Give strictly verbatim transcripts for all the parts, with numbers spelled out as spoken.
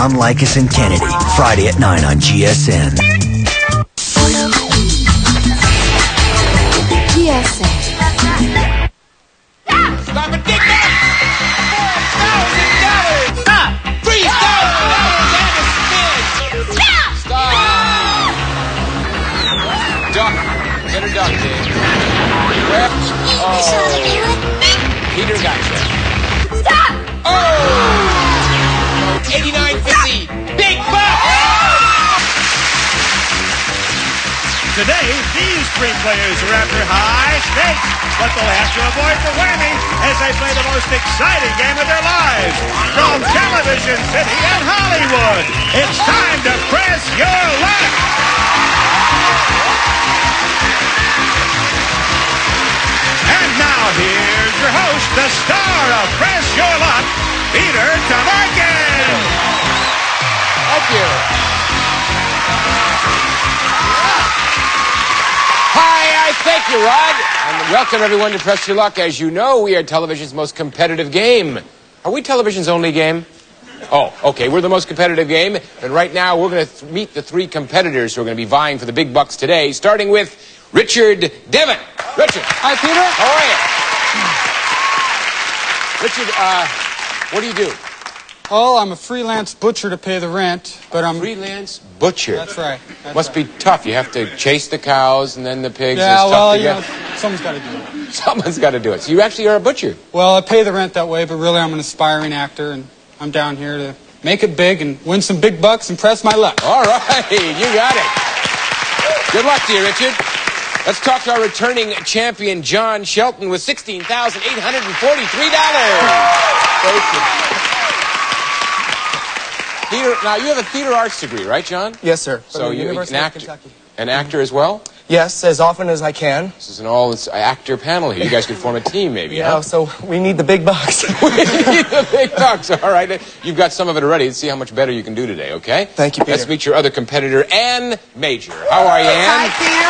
John Likas and Kennedy, Friday at nine on G S N. G S N. Stop it, dig back! four thousand dollars! Stop! three thousand dollars and a spin! Stop! Stop! Duck. Get her duck, Dave. Grab. Oh. Peter got you. Stop! Oh! eighty-nine fifty. Big buck! Today, these three players are after high stakes, but they'll have to avoid the whammy as they play the most exciting game of their lives. From Television City and Hollywood, it's time to press your luck. And now here's your host, the star of Press Your Luck, Peter Tomarken. Thank you. Hi, I thank you, Rod. And welcome, everyone, to Press Your Luck. As you know, we are television's most competitive game. Are we television's only game? Oh, okay, we're the most competitive game. And right now, we're going to th- meet the three competitors who are going to be vying for the big bucks today, starting with Richard Devon. Richard. Hi, Peter. How are you? Richard, uh, what do you do? Oh, I'm a freelance butcher to pay the rent, but I'm... Freelance butcher. That's right. That's Must right. be tough. You have to chase the cows and then the pigs. Yeah, It's well, tough to you know, get. someone's got to do it. Someone's got to do it. So you actually are a butcher. Well, I pay the rent that way, but really I'm an aspiring actor, and I'm down here to make it big and win some big bucks and press my luck. All right, you got it. Good luck to you, Richard. Let's talk to our returning champion, John Shelton, with sixteen thousand eight hundred forty-three dollars. Theater, now, you have a theater arts degree, right, John? Yes, sir. So From the you're an, University of act- Kentucky. an actor as well? Yes, as often as I can. This is an all-actor panel here. You guys could form a team, maybe, Yeah, huh? so we need the big bucks. We need the big bucks, all right? You've got some of it already. Let's see how much better you can do today, okay? Thank you, Peter. Let's meet your other competitor, Ann Major. How are you, Ann?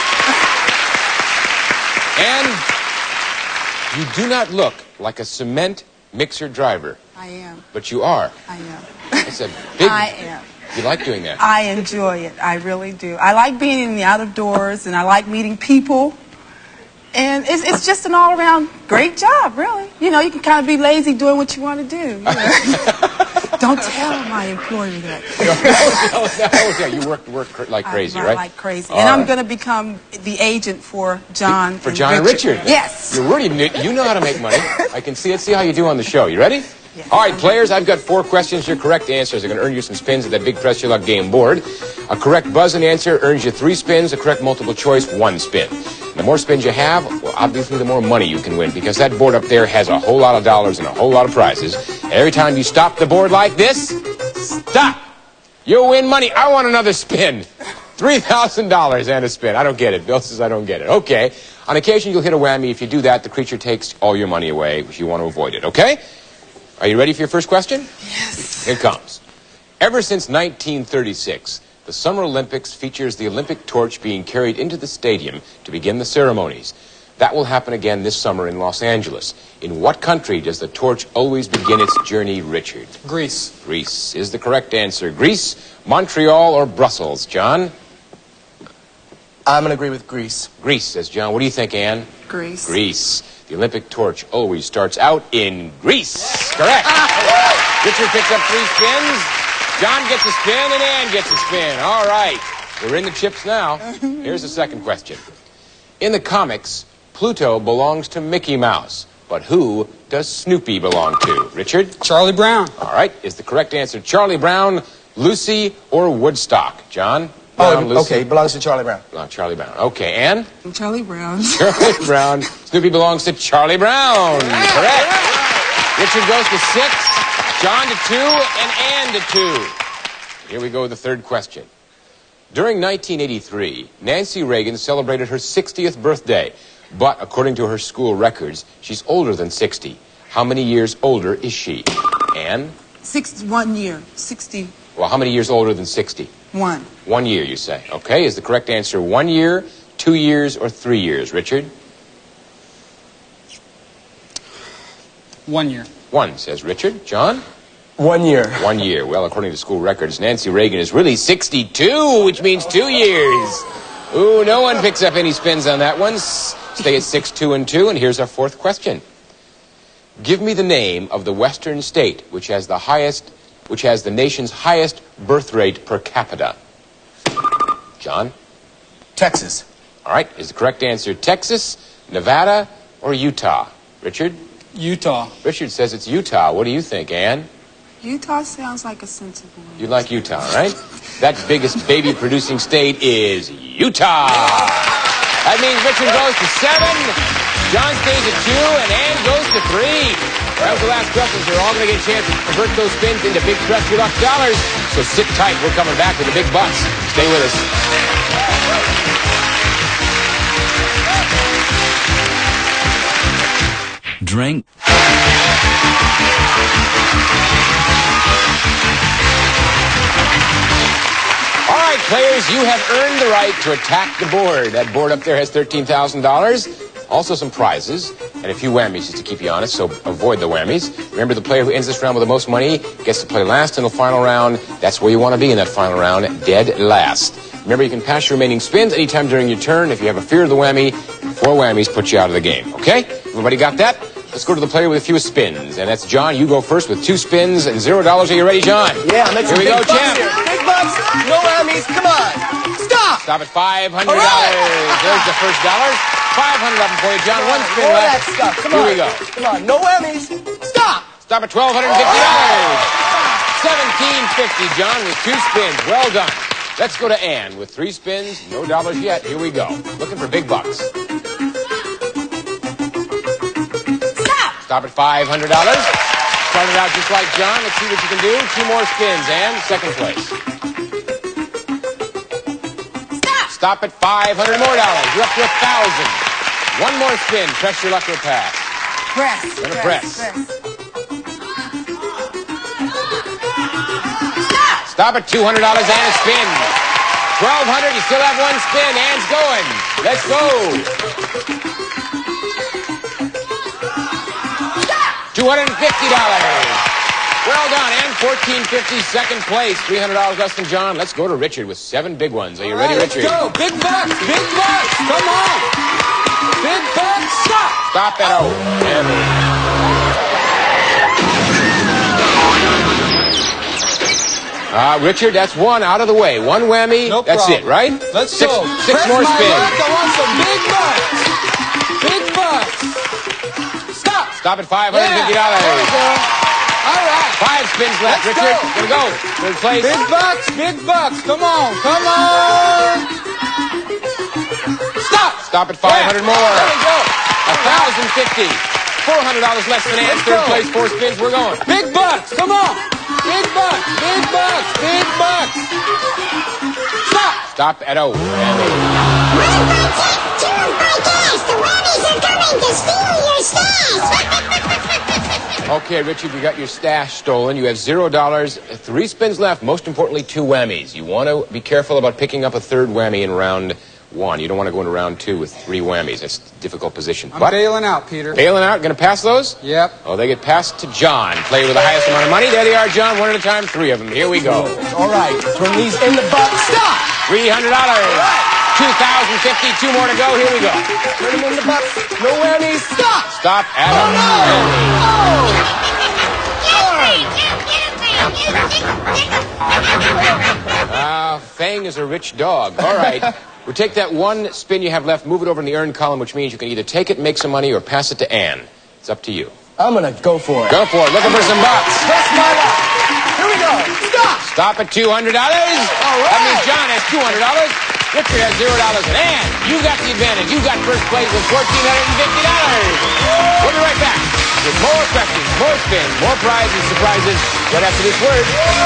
Hi, Ann, you do not look like a cement mixer driver, Peter. I am. but you are. I am. It's a big... I am. You like doing that? I enjoy it. I really do. I like being in the out of doors, and I like meeting people. And it's, it's just an all-around great job, really. You know, you can kind of be lazy doing what you want to do. You know? Don't tell my employer that. no, no, no, yeah, you work work cr- like crazy, I, right? Like crazy. All and I'm right. going to become the agent for John For and John and Richard. Richard. Yes. You really kn- you know how to make money. I can see it. See how you do on the show. You ready? Yes. All right, players, I've got four questions. Your correct answers are going to earn you some spins at that big Press Your Luck game board. A correct buzz and answer earns you three spins. A correct multiple choice, one spin. The more spins you have, well, obviously the more money you can win, because that board up there has a whole lot of dollars and a whole lot of prizes. Every time you stop the board like this, stop. You'll win money. I want another spin. three thousand dollars and a spin. I don't get it. Bill says I don't get it. Okay. On occasion, you'll hit a whammy. If you do that, the creature takes all your money away if you want to avoid it. Okay? Are you ready for your first question? Yes. Here it comes. Ever since nineteen thirty-six, the Summer Olympics features the Olympic torch being carried into the stadium to begin the ceremonies. That will happen again this summer in Los Angeles. In what country does the torch always begin its journey, Richard? Greece. Greece is the correct answer. Greece, Montreal, or Brussels? John? I'm going to agree with Greece. Greece, says John. What do you think, Ann? Greece. Greece. The Olympic torch always starts out in Greece. Correct. Richard picks up three spins. John gets a spin, and Ann gets a spin. All right. We're in the chips now. Here's the second question. In the comics, Pluto belongs to Mickey Mouse. But who does Snoopy belong to? Richard? Charlie Brown. All right. Is the correct answer Charlie Brown, Lucy, or Woodstock? John? Oh, Brown, Lucy? okay, belongs to Charlie Brown. Uh, Charlie Brown. Okay, Ann? Charlie Brown. Charlie Brown. Snoopy belongs to Charlie Brown. Correct. Richard goes to six, John to two, and Ann to two. Here we go with the third question. During nineteen eighty-three, Nancy Reagan celebrated her sixtieth birthday. But according to her school records, she's older than sixty. How many years older is she? Ann? Six, one year. sixty-one. Well, how many years older than sixty? One year, you say. Okay, is the correct answer one year, two years, or three years? Richard? One year. One, says Richard. John? One year. One year. Well, according to school records, Nancy Reagan is really sixty-two, which means two years. Ooh, no one picks up any spins on that one. S- Stay at six, two, and two, and here's our fourth question. Give me the name of the western state which has the highest, which has the nation's highest birth rate per capita. John? Texas. All right. Is the correct answer Texas, Nevada, or Utah? Richard? Utah. Richard says it's Utah. What do you think, Ann? Utah sounds like a sensible one. You like Utah, right? That biggest baby-producing state is Utah. That means Richard goes to seven, John stays at two, and Ann goes to three. That was the last question, so you're all going to get a chance to convert those spins into big Press Your Luck dollars. So sit tight. We're coming back with the big bucks. Stay with us. Drink. All right, players, you have earned the right to attack the board. That board up there has thirteen thousand dollars. Also some prizes and a few whammies just to keep you honest, so avoid the whammies. Remember, the player who ends this round with the most money gets to play last in the final round. That's where you want to be in that final round, dead last. Remember, you can pass your remaining spins anytime during your turn. If you have a fear of the whammy, four whammies put you out of the game, okay? Everybody got that? Let's go to the player with the fewest spins, and that's John. You go first with two spins and zero dollars. Are you ready, John? Yeah, I'm making Here we big go, bucks champ. here. Big bucks, no whammies, come on. Stop! Stop at five hundred dollars. All right. There's the first dollar. five hundred of them for you, John. One spin More of left. that stuff, come Here on. we go. Come on, no whammies, stop! Stop at twelve fifty dollars. seventeen fifty, John, with two spins. Well done. Let's go to Ann with three spins. No dollars yet. Here we go. Looking for big bucks. Stop! Stop at five hundred dollars. Started out just like John. Let's see what you can do. Two more spins, Ann. Second place. Stop! Stop at five hundred more dollars. You're up to a thousand. One more spin. Press your luck or pass. Press. Gonna press. press. press. Stop at two hundred dollars and a spin. twelve hundred dollars, you still have one spin. Ann's going. Let's go. two hundred fifty dollars. Well done, Ann. fourteen fifty, second place. three hundred dollars less than John. Let's go to Richard with seven big ones. Are you ready, Let's Richard? go. Big bucks. Big bucks. Come on. Big bucks. Stop. Stop at O. And Uh, Richard, that's one out of the way. One whammy. No that's problem. it, right? Let's six, go. Six Press more my spins. luck. I want some big bucks. Big bucks. Stop. Stop at five hundred fifty dollars. Yeah, there we go. All right. Five spins left, Let's Richard. go. Gonna go. Third place. Big bucks. Big bucks. Come on. Come on. Stop. Stop at five hundred Yeah. more. There we go. one thousand fifty. four hundred dollars less than Ann's. Let's Third go. place, four spins. We're going. Big bucks. Come on. Big bucks. Big bucks. Big bucks. Stop. Stop at O. One by tip, two by gas. The whammies are coming to steal your stash. Okay, Richard, you got your stash stolen. You have zero dollars, three spins left. Most importantly, two whammies. You want to be careful about picking up a third whammy in round one. You don't want to go into round two with three whammies. That's a difficult position. I'm But bailing out, Peter. bailing out, going to pass those? Yep. Oh, they get passed to John. Player with the highest amount of money. There they are, John. One at a time. Three of them. Here we go. All right, throw these in the butt. Stop! three hundred dollars. two thousand fifty. Two more to go. Here we go. Turn them in the butts. No whammies. Stop! Stop at Oh, O. no! Ah, Fang is a rich dog. All right. We'll take that one spin you have left, move it over in the earned column, which means you can either take it and make some money or pass it to Ann. It's up to you. I'm gonna go for it. Go for it. Looking for some bucks. Press my luck. Here we go. Stop! Stop at two hundred dollars. All right. That means John has two hundred dollars. Richard has zero dollars. And Ann, you got the advantage. You got first place with one thousand four hundred fifty dollars. We'll be right back with more questions, more spins, more prizes, surprises, right after this word.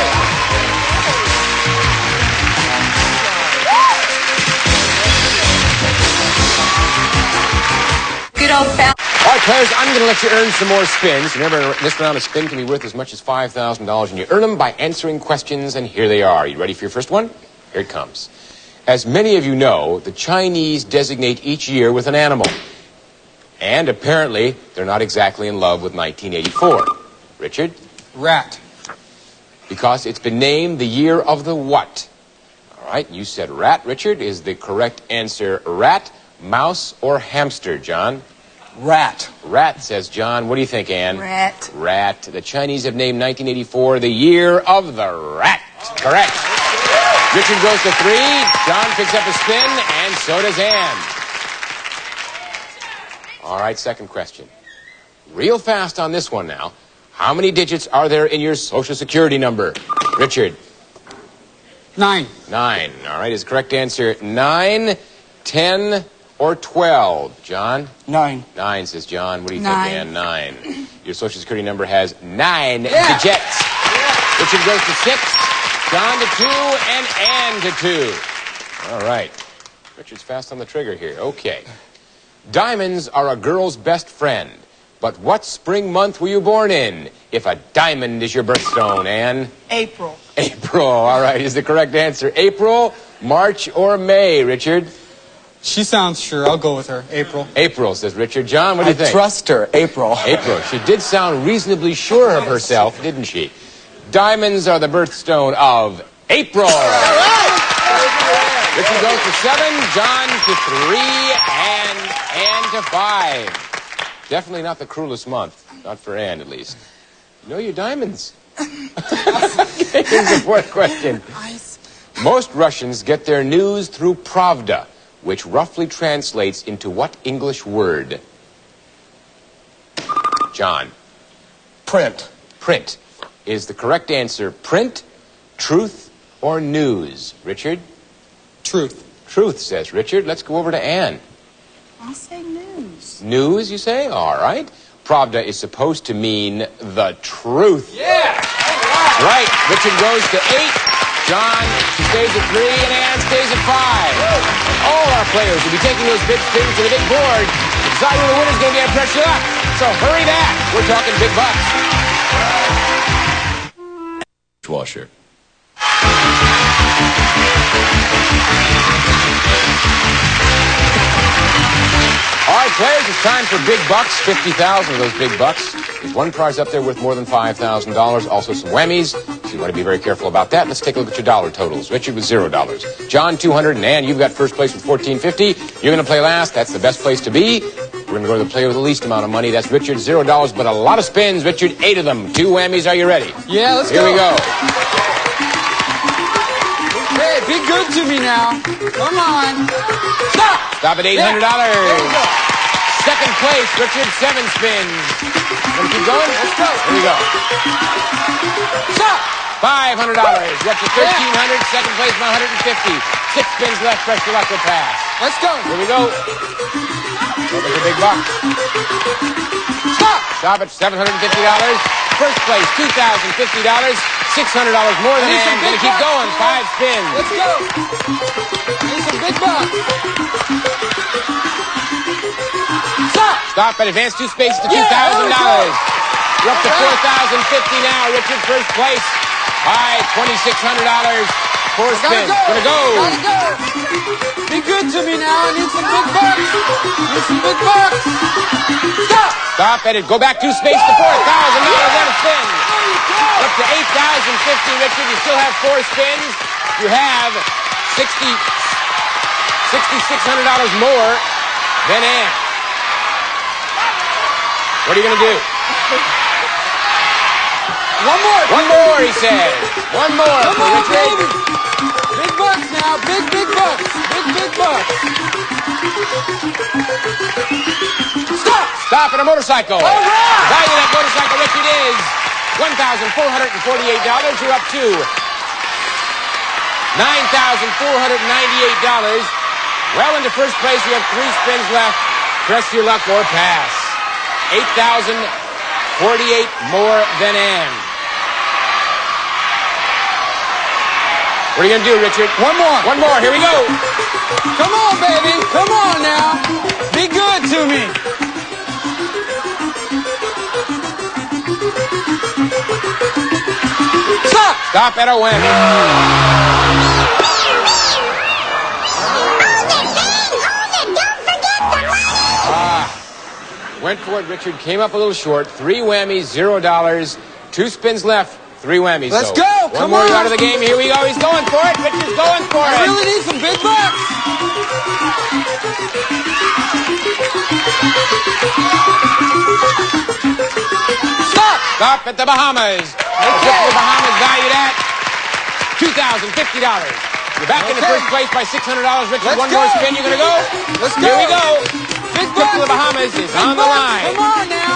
Good old fat. All right, players, I'm going to let you earn some more spins. Remember, this round of spin can be worth as much as five thousand dollars, and you earn them by answering questions, and here they are. You ready for your first one? Here it comes. As many of you know, the Chinese designate each year with an animal. And apparently, they're not exactly in love with nineteen eighty-four. Richard? Rat. because it's been named the year of the what? All right, you said rat, Richard. Is the correct answer rat, mouse, or hamster, John? Rat. Rat, says John. What do you think, Ann? Rat. Rat. The Chinese have named nineteen eighty-four the year of the rat. Correct. Richard goes to three. John picks up a spin, and so does Ann. All right, second question. Real fast on this one now. How many digits are there in your Social Security number? Richard. Nine. Nine. All right, is the correct answer nine, ten, or twelve? John? Nine. Nine, says John. What do you Nine. think, Ann? Nine. Your Social Security number has nine Yeah. digits. Yeah. Richard goes to six, John to two, and Ann to two. All right. Richard's fast on the trigger here. Okay. Diamonds are a girl's best friend. But what spring month were you born in? If a diamond is your birthstone, Ann? April. April. All right, is the correct answer April, March, or May, Richard? She sounds sure. I'll go with her. April. April, says Richard. John, what do I you think? trust her. April. April. She did sound reasonably sure of herself, didn't she? Diamonds are the birthstone of April. Richard goes to seven, John to three, and Ann to five. Definitely not the cruelest month. Not for Ann, at least. You know your diamonds. Okay, here's the fourth question. Most Russians get their news through Pravda, which roughly translates into what English word? John. Print. Print. Is the correct answer print, truth, or news? Richard? Truth. Truth, says Richard. Let's go over to Ann. I'll say news. News, you say? All right. Pravda is supposed to mean the truth. Yeah! Right. Richard goes to eight. John stays at three, and Ann stays at five. All our players will be taking those big spins to the big board. Deciding who the winner's going to be at Pressure Luck. So hurry back. We're talking big bucks. Washer. All right, players, it's time for big bucks. fifty thousand of those big bucks. There's one prize up there worth more than five thousand dollars. Also some whammies. So you want to be very careful about that. Let's take a look at your dollar totals. Richard with zero dollars. John, two hundred, and Ann, you've got first place with fourteen fifty. You're going to play last. That's the best place to be. We're going to go to the player with the least amount of money. That's Richard, zero dollars, but a lot of spins. Richard, eight of them. Two whammies. Are you ready? Yeah, let's Here go. we go. Hey, be good to me now. Come on. Stop. Stop at eight hundred dollars. Yeah, there we go. Second place, Richard, seven spins. Want to keep going? Let's go. Here we go. Stop. five hundred dollars. You're up to thirteen hundred dollars. Second place, one hundred fifty. Six spins left. Press your luck will pass. Let's go. Here we go. There's a big buck. Stop. Stop at seven hundred fifty dollars. First place, two thousand fifty dollars. six hundred dollars more than I need some Ann. Gonna big keep bucks, going. man. Five spins. Let's go. I need some big bucks. Stop. Stop at advance two spaces to two thousand dollars. You're up to four thousand fifty now. Richard, first place by twenty-six hundred dollars. Four Gotta spins. go. Gonna go. Gotta go. Be good to me now. I need some big bucks. Need some big bucks. Stop. Stop at it. Go back two spaces to four thousand dollars. Let it spin. There you go. Up to eight thousand fifty, Richard. You still have four spins. You have sixty, sixty-six hundred dollars more than Ann. What are you going to do? One more. One more, he said. One more Come for on, Richard. baby. Big bucks now. Big, big bucks. Big, big bucks. Stop. Stop at a motorcycle. All right. The value of that motorcycle, Richard, is one thousand four hundred forty-eight dollars. You're up to nine thousand four hundred ninety-eight dollars. Well into first place. You have three spins left. Press your luck or pass. eight thousand forty-eight more than Ann. What are you going to do, Richard? One more. One more. Here we go. Come on, baby. Come on now. Be good to me. Stop. Stop at a whammy. Went for it, Richard. Came up a little short. Three whammies, zero dollars. Two spins left. Three whammies. Let's so. go, One come more on. out of the game. Here we go. He's going for it. Richard's going for I it. really need some big bucks. Stop. Stop at the Bahamas. The trip to the Bahamas valued at two thousand fifty dollars. You're back in the Okay. first place by six hundred dollars. Richard, Let's one go. more spin. You're going to go? Let's Here go. we go. Big Trip to the bucks. Bahamas is Big on the bucks. line. Come on now.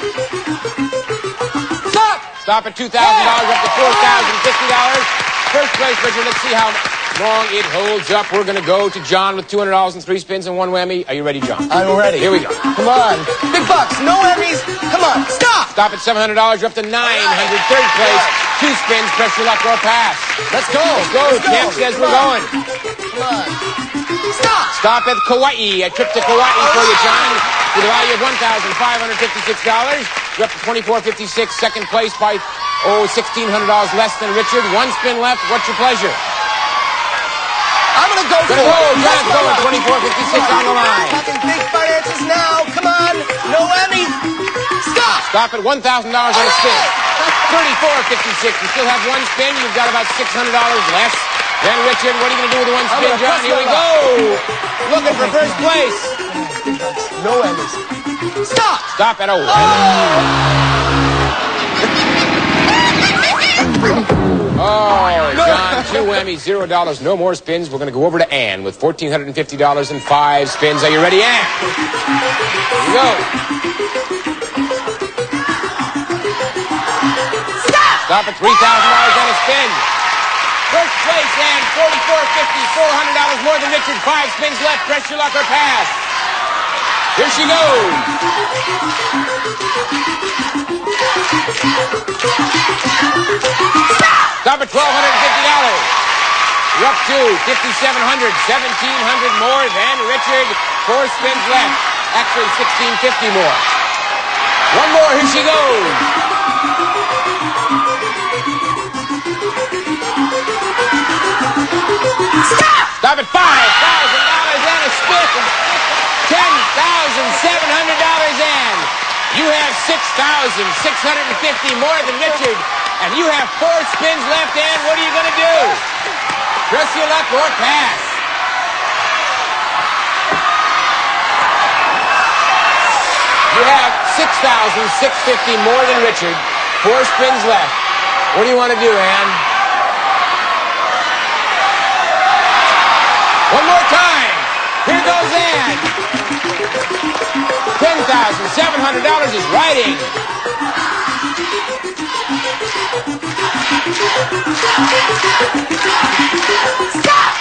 Stop. Stop at two thousand dollars up to four thousand fifty dollars. First place, Richard. Let's see how long it holds up. We're going to go to John with two hundred dollars and three spins and one whammy. Are you ready, John? I'm ready. Here we go. Come on. Big bucks. No whammies. Come on. Stop. Stop at seven hundred dollars. You're up to nine hundred dollars. Third place. Two spins. Press your luck or pass. Let's go. Let's go. Champ says we're going. Come on. Stop. Stop at Kauai. A trip to Kauai for you, John. With a value of one thousand five hundred fifty-six dollars. You're up to twenty-four fifty-six. Second place by, oh, sixteen hundred dollars less than Richard. One spin left. What's your pleasure? I'm going to go for Gonna go. it. John's going. twenty-four fifty-six on the line. Talking big finances now. Come on. No whammies. Stop. Stop at one thousand dollars on a spin. thirty-four fifty-six. You still have one spin. You've got about six hundred dollars less than Richard. What are you going to do with the one I'm spin, gonna John? press Here we my go. Looking for first place. No whammies. Stop. Stop at oh. Oh, John, two whammies, zero dollars, no more spins. We're going to go over to Ann with one thousand four hundred fifty dollars and five spins. Are you ready, Ann? Here we go. Stop! Stop at three thousand dollars on a spin. First place, Ann, forty-four fifty, four hundred dollars more than Richard. Five spins left. Press your luck or pass. Here she goes. Stop at twelve hundred fifty dollars. You're up to fifty-seven hundred dollars, seventeen hundred dollars more than Richard. Four spins left. Actually, sixteen fifty more. One more. Here she goes. Stop! Stop at five thousand dollars and a spin. ten thousand seven hundred dollars in. You have six thousand six hundred fifty dollars more than Richard. And you have four spins left, and what are you going to do? Press your luck or pass. You have six thousand six hundred fifty dollars more than Richard. Four spins left. What do you want to do, Ann? One more time. Here goes Ann. ten thousand seven hundred dollars is riding. Stop!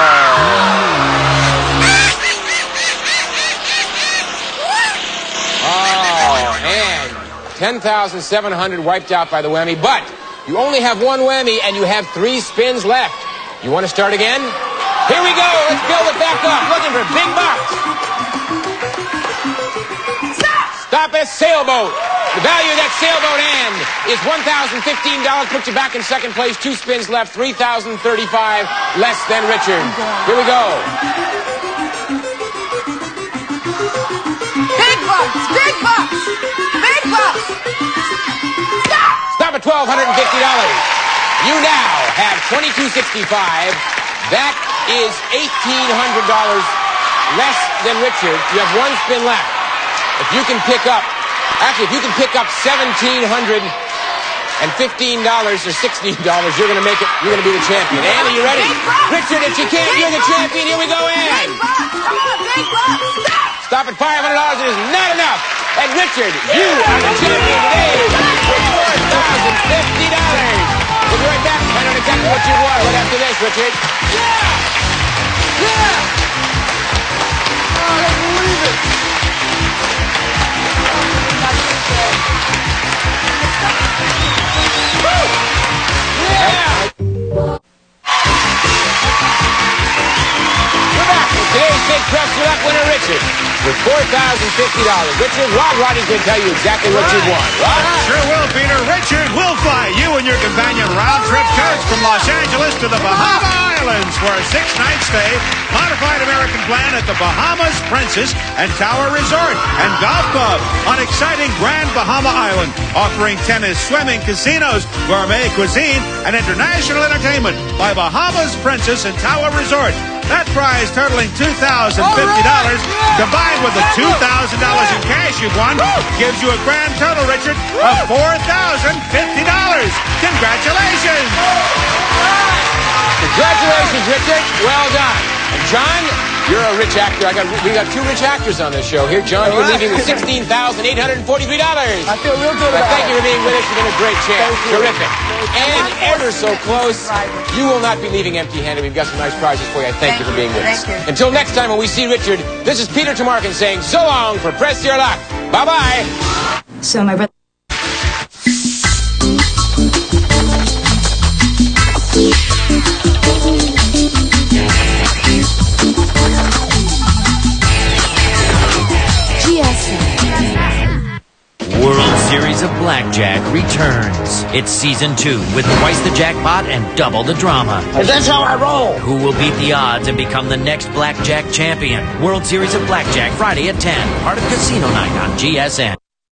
Oh, Ann. ten thousand seven hundred dollars wiped out by the whammy, but you only have one whammy and you have three spins left. You want to start again? Here we go. Let's build it back up. Looking for big bucks. Stop! Stop at sailboat. The value of that sailboat, Ann, is one thousand fifteen dollars. Puts you back in second place. Two spins left. three thousand thirty-five dollars less than Richard. Here we go. Big bucks! Big bucks! Big bucks! Stop! Stop at one thousand two hundred fifty dollars. You now have twenty-two sixty-five. That is eighteen hundred dollars less than Richard. You have one spin left. If you can pick up, actually, if you can pick up seventeen hundred fifteen dollars or sixteen dollars, you're going to make it, you're going to be the champion. Ann, are you ready? Big bucks! Richard, if you can't, Big you're the bucks! champion. Here we go, Big Ann. bucks! Come on, big bucks! Stop! Stop at five hundred dollars. It is not enough. And Richard, you are the champion today with four thousand fifty dollars. We'll be right back. Find out exactly what you won right after this, Richard. Yeah! Oh, I don't believe it. Yeah. We're back with today's big press your luck winner, Richard. with four thousand fifty dollars. Richard, Rod Roddy's going to tell you exactly what you won. Rod? Sure will, Peter. Richard will fly you and your companion round-trip coach from Los Angeles to the Bahama Islands for a six-night stay, modified American plan at the Bahamas Princess and Tower Resort and Golf Club on exciting Grand Bahama Island, offering tennis, swimming, casinos, gourmet cuisine, and international entertainment by Bahamas Princess and Tower Resort. That prize totaling two thousand fifty dollars, combined with the two thousand dollars in cash you've won, gives you a grand total, Richard, of four thousand fifty dollars. Congratulations! Congratulations, Richard. Well done. And John, you're a rich actor. I got we got two rich actors on this show here. John, you're leaving with sixteen thousand eight hundred forty-three dollars. I feel real good But about thank you for being with us. You've been a great champ. Terrific. And ever so close. You will not be leaving empty-handed. We've got some nice prizes for you. I thank, Thank you for you. being with Thank us. you. Until next time when we see Richard, this is Peter Tamarkin saying so long for Press Your Luck. Bye-bye. So my brother... G S N. World Series of Blackjack returns. It's season two with twice the jackpot and double the drama. And that's how I roll. Who will beat the odds and become the next blackjack champion? World Series of Blackjack Friday at ten. Part of Casino Night on G S N.